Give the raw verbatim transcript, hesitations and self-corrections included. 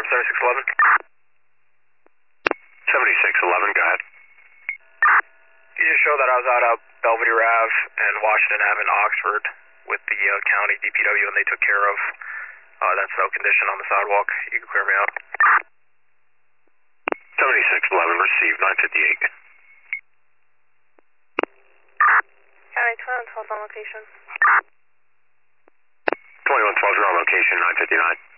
seventy-six eleven. seventy-six eleven, go ahead. You just showed that I was out of Belvedere Ave and Washington Ave in Oxford with the uh, county D P W, and they took care of uh, that snow condition on the sidewalk. You can clear me out. seventy-six eleven, received, nine fifty-eight. County twenty-one twelve on location. twenty-one twelve, you're on location, nine fifty-nine.